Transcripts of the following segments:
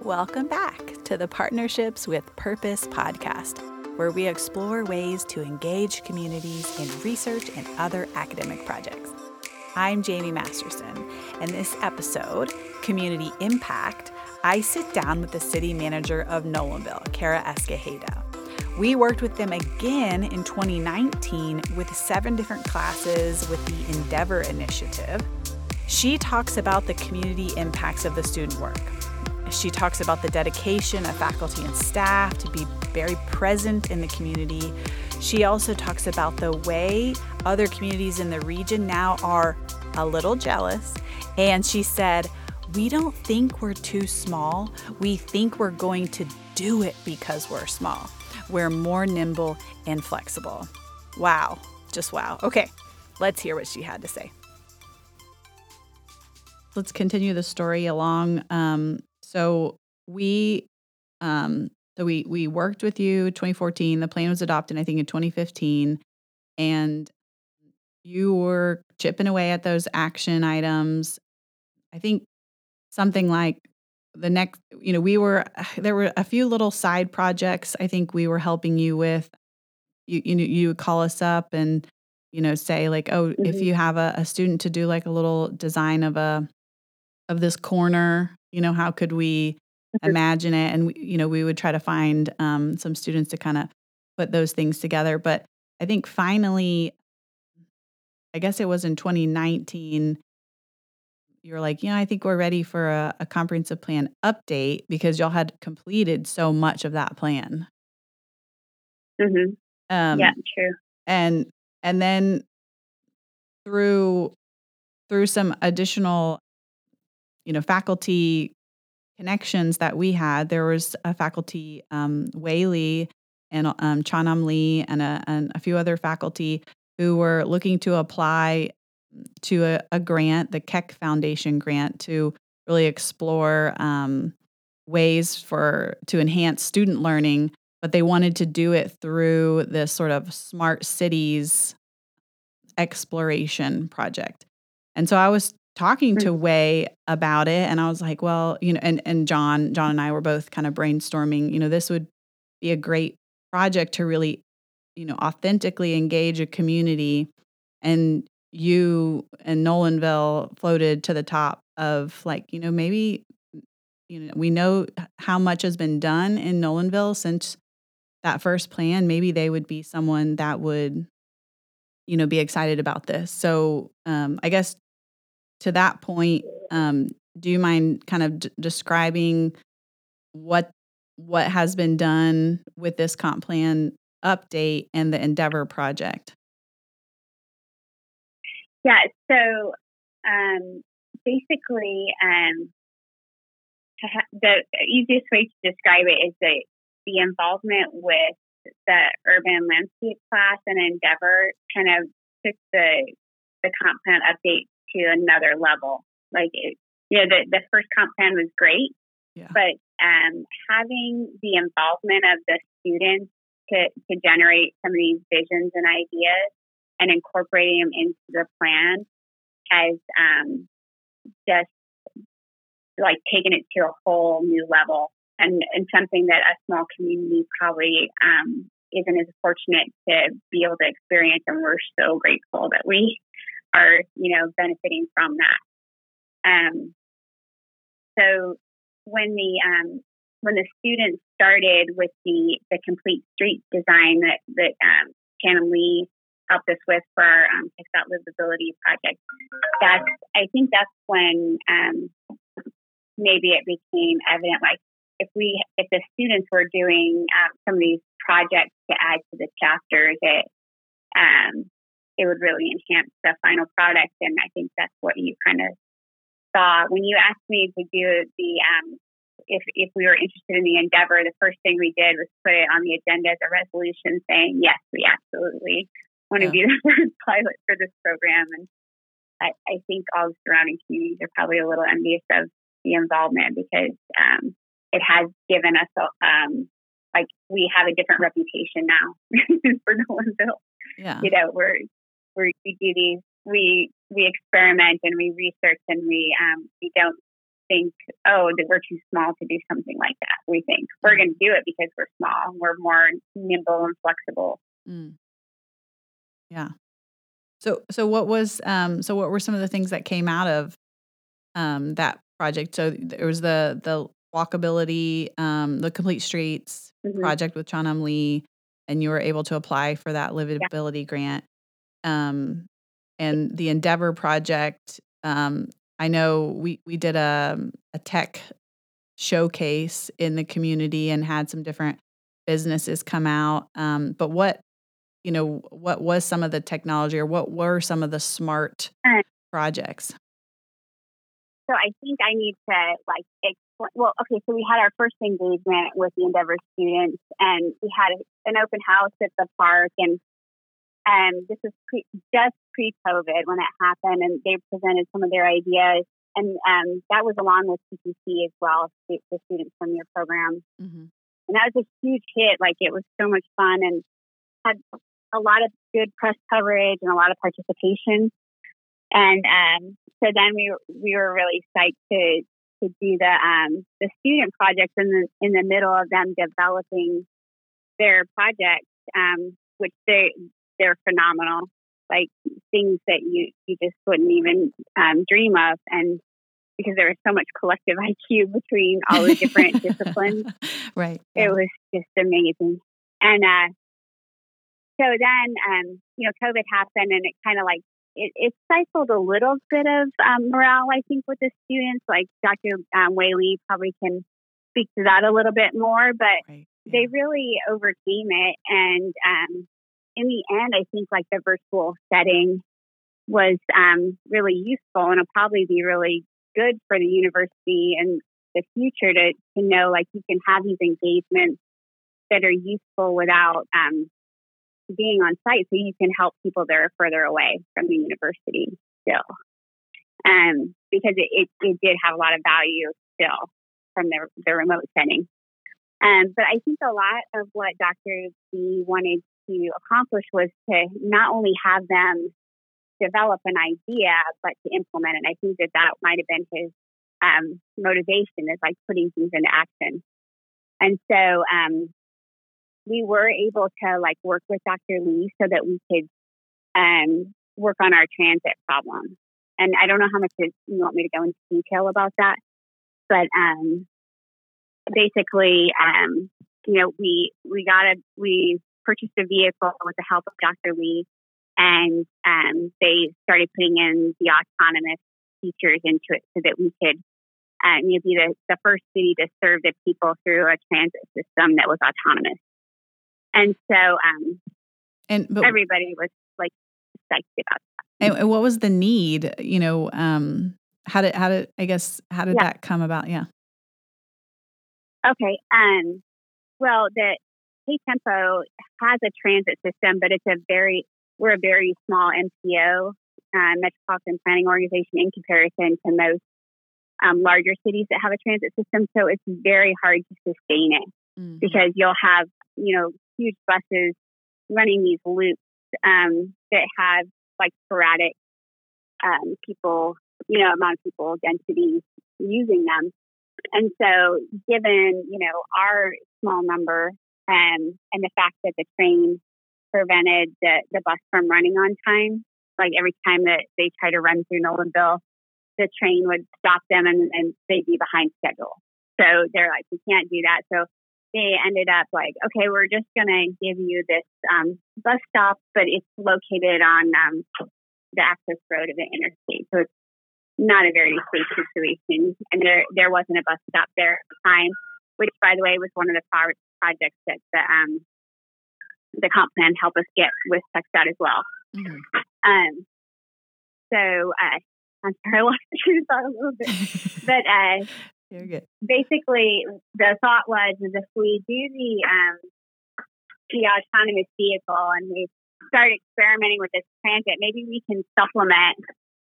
Welcome back to the Partnerships with Purpose podcast, where we explore ways to engage communities in research and other academic projects. I'm Jamie Masterson, and this episode, Community Impact, I sit down with the city manager of Nolanville, Kara Escajeda. We worked with them again in 2019 with 7 different classes with the Endeavor Initiative. She talks about the community impacts of the student work. She talks about the dedication of faculty and staff to be very present in the community. She also talks about the way other communities in the region now are a little jealous. And she said, we don't think we're too small. We think we're going to do it because we're small. We're more nimble and flexible. Wow. Just wow. Okay, let's hear what she had to say. Let's continue the story along. So we worked with you 2014. The plan was adopted, I think, in 2015. And you were chipping away at those action items. I think something like the next, there were a few little side projects I think we were helping you with. You would call us up and, say like, oh, if you have a student to do like a little design of this corner, how could we imagine it? And we would try to find some students to kind of put those things together. But I think finally, I guess it was in 2019, you were like, I think we're ready for a comprehensive plan update because y'all had completed so much of that plan. Mm-hmm. Yeah, true. And then through some additional, faculty connections that we had, there was a faculty, Whaley and Chanam Lee and a few other faculty who were looking to apply to a grant, the Keck Foundation grant, to really explore ways to enhance student learning, but they wanted to do it through this sort of smart cities exploration project. And so I was talking to Way about it, and I was like, well, and John and I were both kind of brainstorming, this would be a great project to really, authentically engage a community. And you and Nolanville floated to the top of like, maybe, we know how much has been done in Nolanville since that first plan. Maybe they would be someone that would, be excited about this. So I guess to that point, do you mind kind of describing what has been done with this comp plan update and the Endeavor project? Yeah, so basically, the easiest way to describe it is the involvement with the urban landscape class and Endeavor kind of took the comp plan update to another level. Like, the first comp plan was great, but having the involvement of the students to generate some of these visions and ideas and incorporating them into the plan has just like taken it to a whole new level and something that a small community probably isn't as fortunate to be able to experience. And we're so grateful that we are, benefiting from that. So when the students started with the complete street design that Shannon Lee helped us with for our TxDOT Livability project, I think that's when maybe it became evident, like if the students were doing some of these projects to add to the chapters, it would really enhance the final product. And I think that's what you kind of saw when you asked me to do the if we were interested in the Endeavor. The first thing we did was put it on the agenda as a resolution saying, yes, we absolutely want to be the first pilot for this program. And I think all the surrounding communities are probably a little envious of the involvement because it has given us like we have a different reputation now for Nolanville. Yeah. We do these, we experiment and we research and we don't think, oh, that we're too small to do something like that. We think we're going to do it because we're small. We're more nimble and flexible. Mm. Yeah. So what were some of the things that came out of that project? So there was the walkability, the Complete Streets project with Chon Lee, and you were able to apply for that livability grant. And the Endeavor project, I know we did a tech showcase in the community and had some different businesses come out. But what was some of the technology, or what were some of the SMART projects? So I think I need to explain. Well, okay. So we had our first engagement with the Endeavor students, and we had an open house at the park, and this was just pre-COVID when it happened, and they presented some of their ideas, and that was along with CPC as well, the students from your program, and that was a huge hit. Like, it was so much fun and had a lot of good press coverage and a lot of participation. And so then we were really psyched to do the student projects in the middle of them developing their projects, which they're phenomenal, like things that you just wouldn't even dream of, and because there was so much collective IQ between all the different disciplines, right? It was just amazing. And so then COVID happened, and it kind of it stifled a little bit of morale, I think, with the students. Like Dr. Whaley probably can speak to that a little bit more, but they really overcame it. And in the end, I think the virtual setting was really useful, and it'll probably be really good for the university in the future to know you can have these engagements that are useful without being on site, so you can help people that are further away from the university still. Because it did have a lot of value still from the remote setting. But I think a lot of what Dr. Lee wanted to accomplish was to not only have them develop an idea, but to implement it. I think that might have been his motivation, is putting things into action. And so we were able to work with Dr. Lee so that we could work on our transit problem. And I don't know how much you want me to go into detail about that, but basically, we purchased a vehicle with the help of Dr. Lee, and they started putting in the autonomous features into it so that we could be the first city to serve the people through a transit system that was autonomous. And so everybody was psyched about that. And what was the need? How did that come about? Yeah. Okay. Well, the Hey Tempo has a transit system, but we're a very small MPO, Metropolitan Planning Organization, in comparison to most larger cities that have a transit system. So it's very hard to sustain it because you'll have, huge buses running these loops that have sporadic people, amount of people, densities using them. And so given, our small number and the fact that the train prevented the bus from running on time, every time that they try to run through Nolanville, the train would stop them and they'd be behind schedule. So they're we can't do that. So they ended up okay, we're just going to give you this bus stop, but it's located on the access road of the interstate. So it's not a very safe situation. And there wasn't a bus stop there at the time, which, by the way, was one of the projects that the comp plan helped us get with TxDOT as well. So I'm sorry, I lost my train of thought a little bit. But you're good. Basically, the thought was if we do the autonomous vehicle and we start experimenting with this transit, maybe we can supplement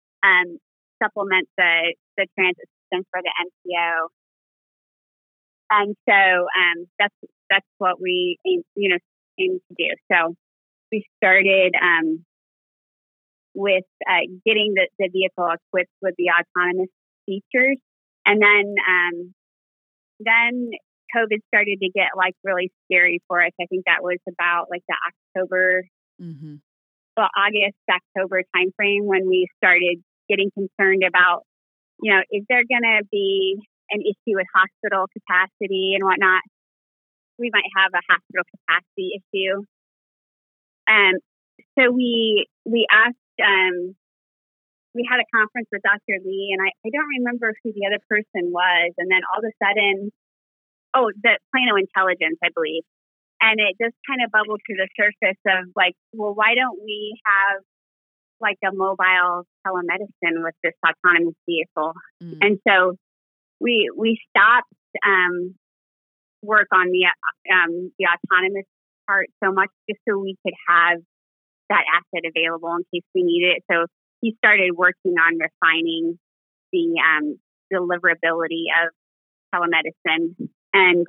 the transit system for the MPO. And so that's what we aim to do. So we started with getting the vehicle equipped with the autonomous features, And then COVID started to get like really scary for us. I think that was about like the August, October timeframe when we started getting concerned about, is there going to be an issue with hospital capacity and whatnot? We might have a hospital capacity issue. So we asked, we had a conference with Dr. Lee, and I don't remember who the other person was. And then all of a sudden, the Plano Intelligence, I believe. And it just kind of bubbled to the surface of like, well, why don't we have like a mobile telemedicine with this autonomous vehicle? Mm. And so we stopped work on the autonomous part so much just so we could have that asset available in case we need it. So he started working on refining the deliverability of telemedicine, and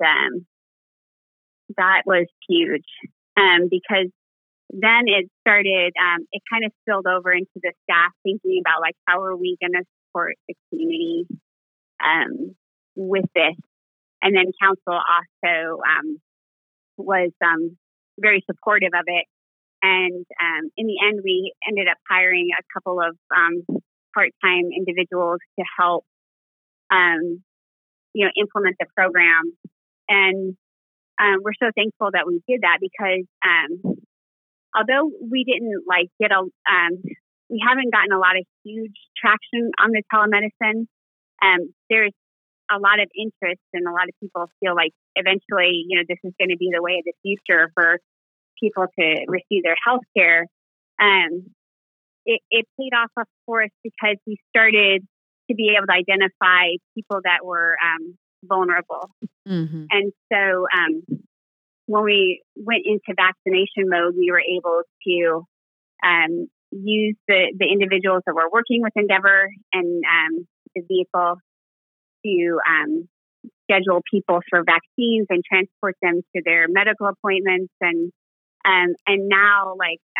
that was huge because then it started, it kind of spilled over into the staff thinking about like, how are we going to support the community with this? And then council also was very supportive of it. And in the end, we ended up hiring a couple of part-time individuals to help, implement the program. And we're so thankful that we did that because although we didn't we haven't gotten a lot of huge traction on the telemedicine, there's a lot of interest and a lot of people feel like eventually, this is going to be the way of the future for people to receive their health care. It paid off for us because we started to be able to identify people that were vulnerable. Mm-hmm. And so when we went into vaccination mode, we were able to use the individuals that were working with Endeavor and the vehicle to schedule people for vaccines and transport them to their medical appointments. And now,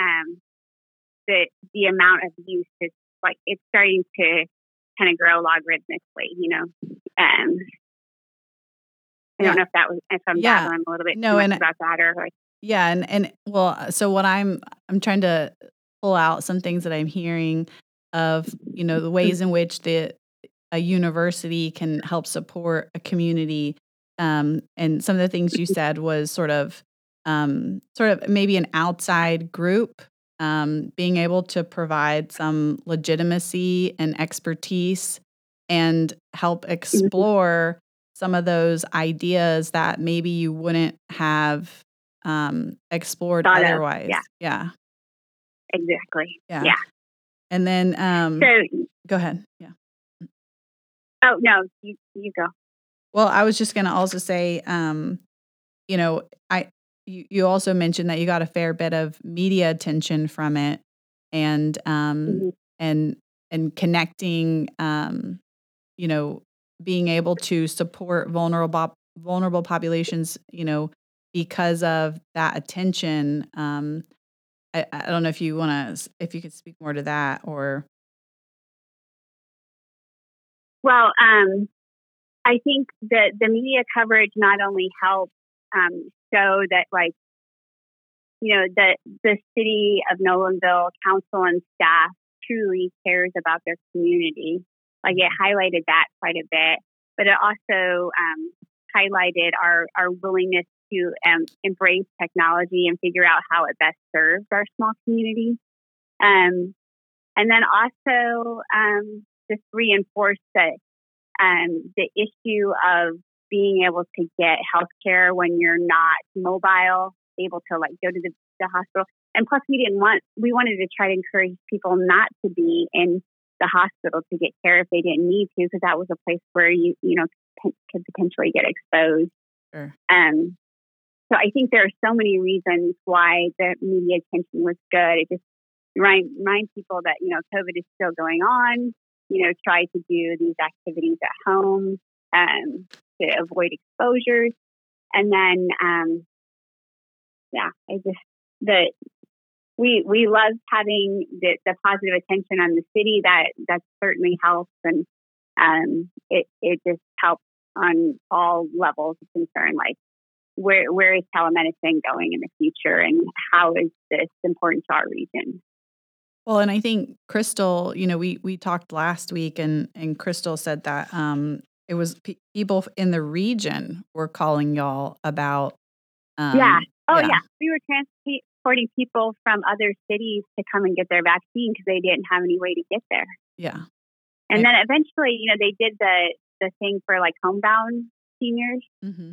the amount of use is it's starting to kind of grow logarithmically. I don't know if I'm babbling a little bit too much about that or. Yeah, and well, so what I'm trying to pull out some things that I'm hearing of, the ways in which a university can help support a community, and some of the things you said was sort of maybe an outside group being able to provide some legitimacy and expertise and help explore some of those ideas that maybe you wouldn't have explored otherwise. Yeah. Exactly. Yeah. And then, so go ahead. Yeah. Oh, no, you go. Well, I was just going to also say, you also mentioned that you got a fair bit of media attention from it, and and connecting, being able to support vulnerable populations, because of that attention. I don't know if you if you could speak more to that or. Well, I think that the media coverage not only helped show that, the city of Nolanville council and staff truly cares about their community. It highlighted that quite a bit, but it also highlighted our willingness to embrace technology and figure out how it best serves our small community. And then also just reinforce that the issue of being able to get healthcare when you're not mobile, able to go to the hospital. And plus we wanted to try to encourage people not to be in the hospital to get care if they didn't need to, because that was a place where you could potentially get exposed. Sure. So I think there are so many reasons why the media attention was good. It just reminds people that, COVID is still going on, try to do these activities at home to avoid exposures. And then, we love having the positive attention on the city that certainly helps. And it just helps on all levels of concern, like where is telemedicine going in the future, and how is this important to our region? Well, and I think Crystal, we talked last week, and Crystal said that it was people in the region were calling y'all about. Yeah. We were transporting people from other cities to come and get their vaccine because they didn't have any way to get there. Yeah. And then eventually, they did the thing for like homebound seniors. Mm-hmm.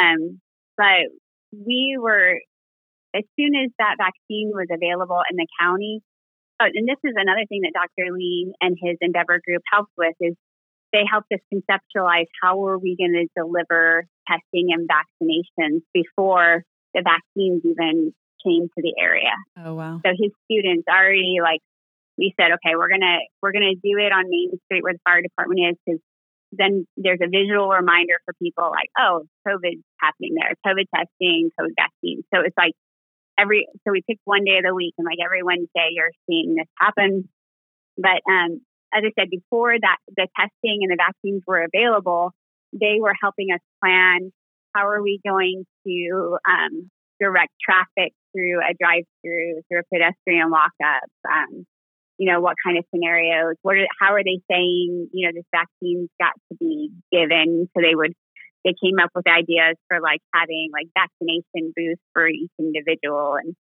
But we were, as soon as that vaccine was available in the county, and this is another thing that Dr. Lee and his Endeavor group helped with, is they helped us conceptualize how are we going to deliver testing and vaccinations before the vaccines even came to the area. Oh, wow. So his students already, we said, okay, we're gonna do it on Main Street where the fire department is, because then there's a visual reminder for people like, oh, COVID's happening there, COVID testing, COVID vaccine. So it's like so we picked one day of the week, and like every Wednesday you're seeing this happen. But as I said before, that the testing and the vaccines were available, they were helping us plan how are we going to direct traffic through a drive-through, through a pedestrian lockup. What kind of scenarios? How are they saying this vaccine's got to be given? So they came up with ideas for like having like vaccination booths for each individual, and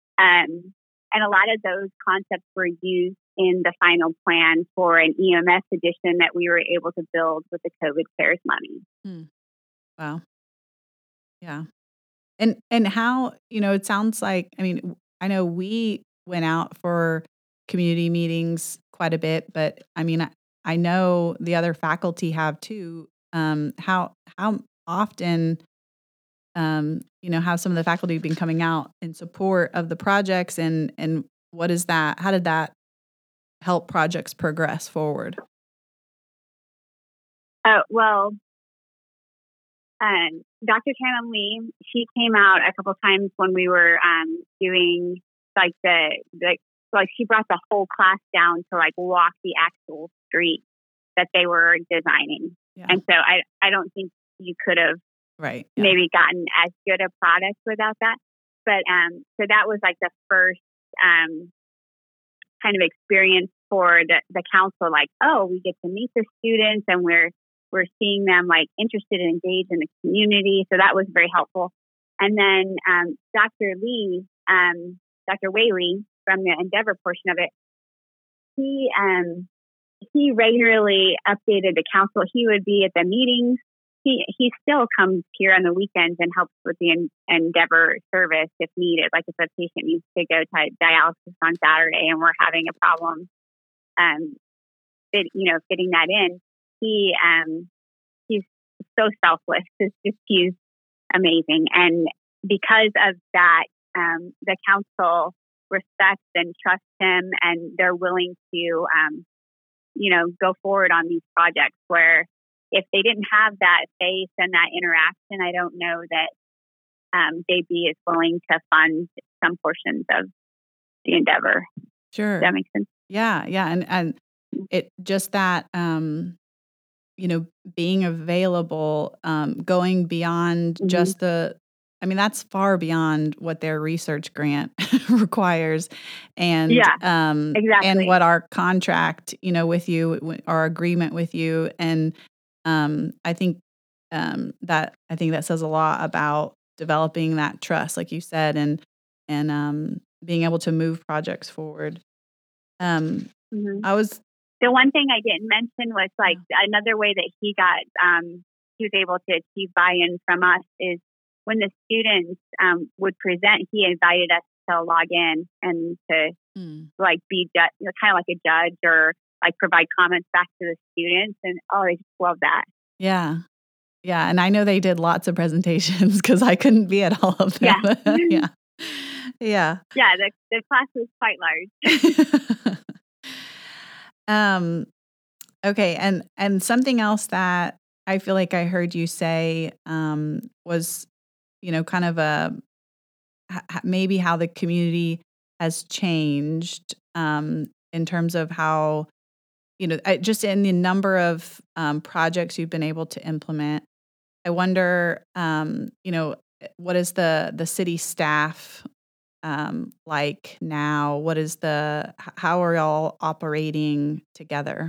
a lot of those concepts were used in the final plan for an EMS edition that we were able to build with the COVID CARES money. Wow. Yeah. And how, it sounds like, I know we went out for community meetings quite a bit, but I know the other faculty have too. How often, have some of the faculty been coming out in support of the projects, and what is that? How did that help projects progress forward? Dr. Canon Lee, she came out a couple times when we were doing like she brought the whole class down to like walk the actual street that they were designing. Yeah. And so I don't think you could have maybe gotten as good a product without that. But so that was like the first kind of experience for the council, like, oh, we get to meet the students, and we're seeing them like interested and engaged in the community. So that was very helpful. And then Dr. Lee, Dr. Whaley from the Endeavor portion of it, he regularly updated the council. He would be at the meetings. He still comes here on the weekends and helps with the Endeavor service if needed. Like if a patient needs to go to dialysis on Saturday and we're having a problem, fitting that in. He's so selfless. He's amazing. And because of that, the council respects and trusts him, and they're willing to, go forward on these projects where if they didn't have that face and that interaction, I don't know that JB is willing to fund some portions of the Endeavor. Sure. Does that make sense? Yeah. And it just that, being available, going beyond just that's far beyond what their research grant requires, and exactly. And what our contract, with you, our agreement with you, and I think that says a lot about developing that trust, like you said, and being able to move projects forward. The one thing I didn't mention was like another way that he was able to achieve buy-in from us is when the students would present, he invited us to log in and to like be kind of like a judge or like provide comments back to the students. And they just love that. Yeah. Yeah. And I know they did lots of presentations because I couldn't be at all of them. Yeah. Yeah. Yeah. The class was quite large. Okay. And something else that I feel like I heard you say, was, kind of maybe how the community has changed, in terms of how just in the number of projects you've been able to implement, I wonder, what is the city staff like now? How are y'all operating together?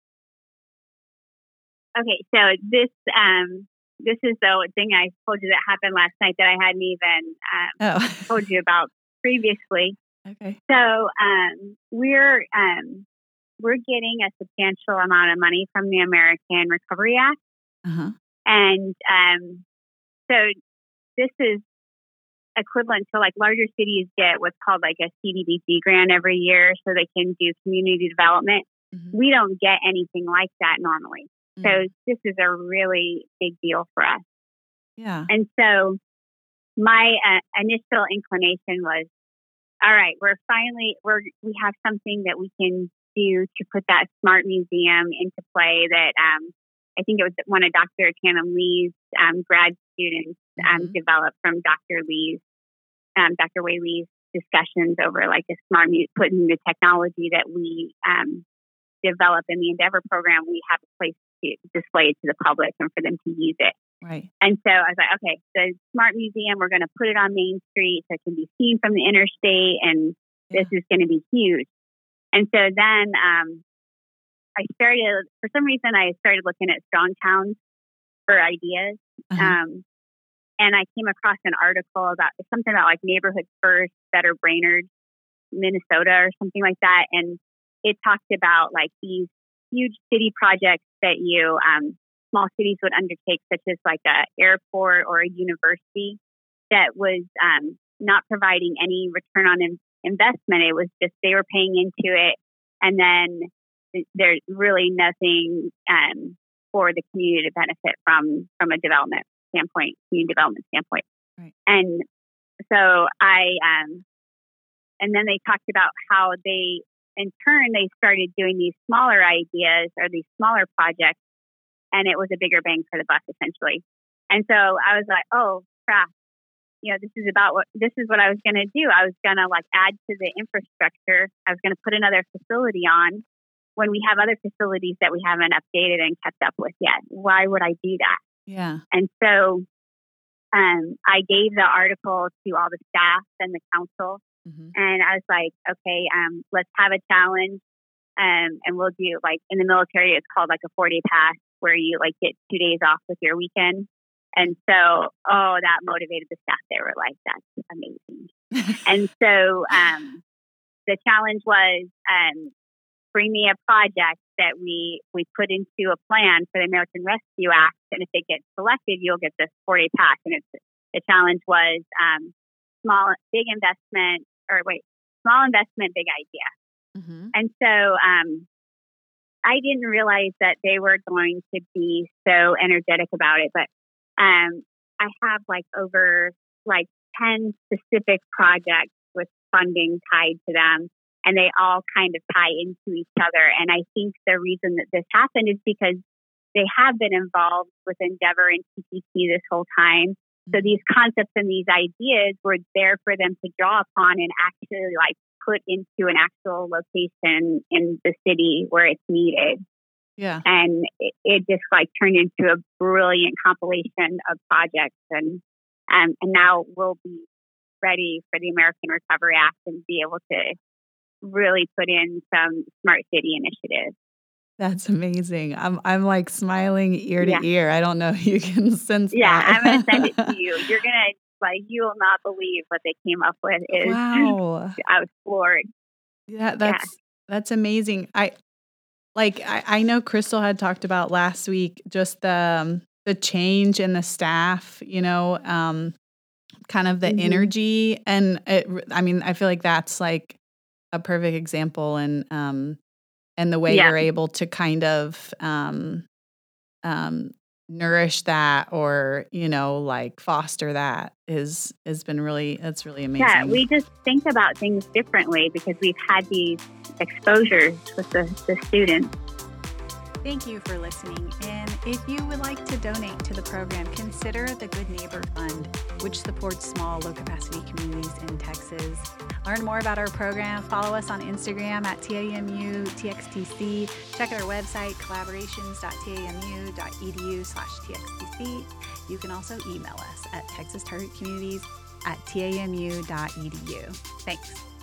Okay, so this is the thing I told you that happened last night that I hadn't even told you about previously. Okay. So we're getting a substantial amount of money from the American Recovery Act, and so this is equivalent to like larger cities get what's called like a CDBG grant every year, so they can do community development. Mm-hmm. We don't get anything like that normally. So this is a really big deal for us. Yeah. And so my initial inclination was, all right, we have something that we can do to put that smart museum into play that I think it was one of Dr. Tanim Lee's grad students developed from Dr. Wei Lee's discussions over like a smart putting the technology that we develop in the Endeavor program, we have a place to display it to the public and for them to use it. Right. And so I was like, okay, the smart museum, we're going to put it on Main Street so it can be seen from the interstate, and this is going to be huge. And so then I started looking at strong towns for ideas. And I came across an article about something about like Neighborhood First, Better Brainerd, Minnesota or something like that. And it talked about like these huge city projects that small cities would undertake, such as like a airport or a university that was not providing any return on investment. It was just they were paying into it, and then there's really nothing for the community to benefit from a development standpoint, community development standpoint. Right. And so and then they talked about how they started doing these smaller ideas or these smaller projects, and it was a bigger bang for the buck essentially. And so I was like, oh crap, this is what I was going to do. I was going to like add to the infrastructure. I was going to put another facility on when we have other facilities that we haven't updated and kept up with yet. Why would I do that? Yeah. And so I gave the article to all the staff and the council. And I was like, okay, let's have a challenge. And we'll do like in the military, it's called like a 4-day pass where you like get 2 days off with your weekend. And so, that motivated the staff. They were like, that's amazing. And so the challenge was bring me a project that we put into a plan for the American Rescue Act. And if it gets selected, you'll get this 4-day pass. And the challenge was small investment, big idea. And so I didn't realize that they were going to be so energetic about it. But I have like over like 10 specific projects with funding tied to them, and they all kind of tie into each other. And I think the reason that this happened is because they have been involved with Endeavor and TTC this whole time. So these concepts and these ideas were there for them to draw upon and actually like put into an actual location in the city where it's needed. Yeah. And it just like turned into a brilliant compilation of projects. And now we'll be ready for the American Recovery Act and be able to really put in some smart city initiatives. That's amazing. I'm like smiling ear to ear. I don't know if you can sense that. Yeah, I'm going to send it to you. You're going to you will not believe what they came up with. Wow. I was floored. Yeah, that's amazing. I know Crystal had talked about last week just the change in the staff, kind of the energy, and I feel like that's like a perfect example, and the way you're able to kind of nourish that or, like foster that has been that's really amazing. Yeah, we just think about things differently because we've had these exposures with the students. Thank you for listening. And if you would like to donate to the program, consider the Good Neighbor Fund, which supports small, low-capacity communities in Texas. Learn more about our program. Follow us on Instagram at TAMUTXTC. Check out our website, collaborations.tamu.edu/TXTC. You can also email us at texastargetcommunities@tamu.edu. Thanks.